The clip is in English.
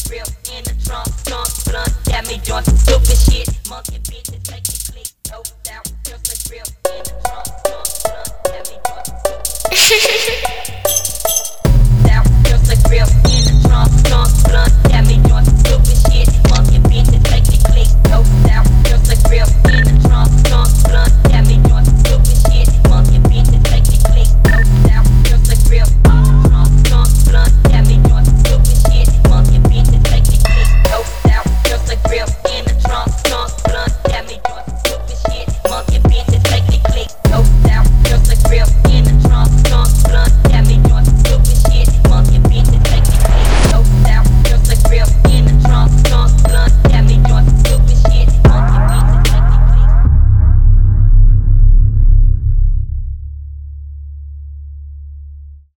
Real in the trunk, skunk, blunt, got me doing some stupid shit. Monkey bitches.